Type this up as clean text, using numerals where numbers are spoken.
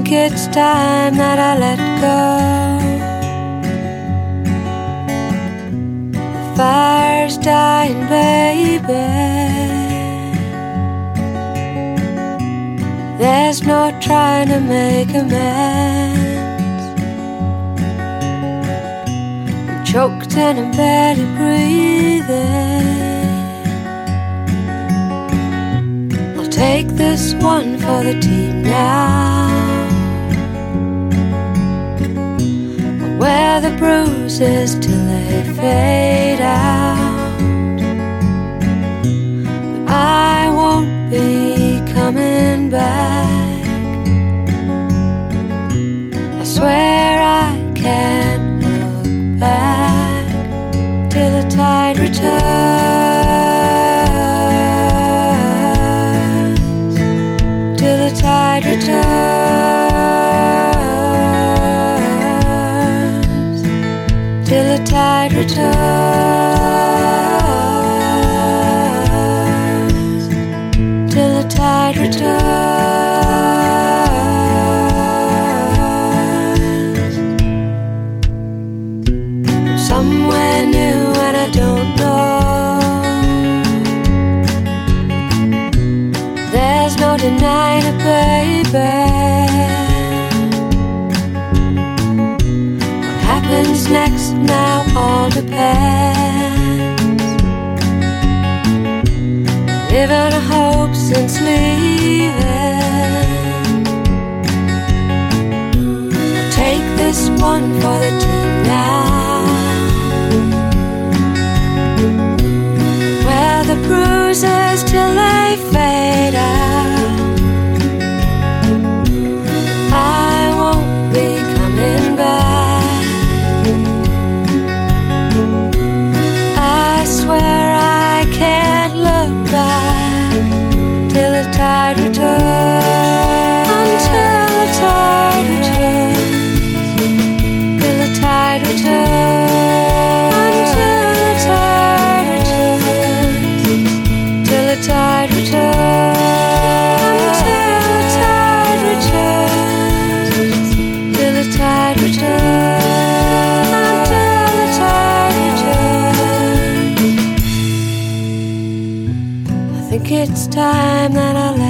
think it's time that I let go. The fire's dying, baby. There's no trying to make amends. I'm choked and I'm barely breathing. I'll take this one for the team now. I'll wear the bruises till they fade out. But I won't be coming back. I swear I can't look back till the tide returns. Till the tide returns. Till the tide returns. Till the tide returns. Somewhere new and I don't know. There's no denying it, baby. What happens next now all depends. Living a hope since leaving. I'll take this one for the team now. Wear the bruises till they fade out. I won't be coming back. I swear I can't look back till the tide returns. Until the tide returns. Till the tide returns. Until the tide returns. Till the tide returns. Until the tide returns. Till the tide returns. Until the tide returns. I think it's time that I let